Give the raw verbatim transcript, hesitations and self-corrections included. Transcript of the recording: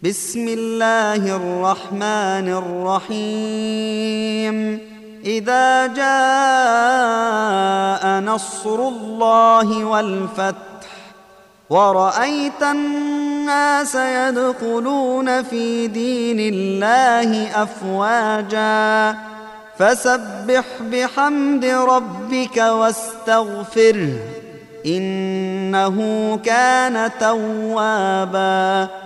بسم الله الرحمن الرحيم إذا جاء نصر الله والفتح ورأيت الناس يدخلون في دين الله أفواجا فسبح بحمد ربك واستغفره إنه كان توابا